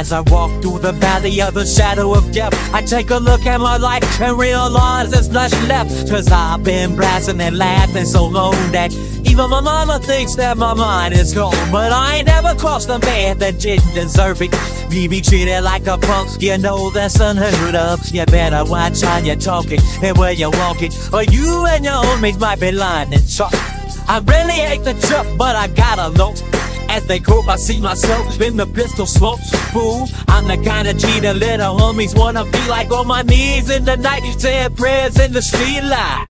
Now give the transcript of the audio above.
As I walk through the valley of the shadow of death, I take a look at my life and realize there's nothing left. Cause I've been blasting and laughing so long that even my mama thinks that my mind is gone. But I ain't never crossed a man that didn't deserve it. Me be treated like a punk, you know that's unheard of. You better watch how you're talking and where you're walking, or you and your homies might be lying and chalk. I really hate the jump, but I gotta know. As they cope, I see myself in the pistol smoke. Fool, I'm the kind of G the little homies wanna be like, on my knees in the night, saying prayers in the street light.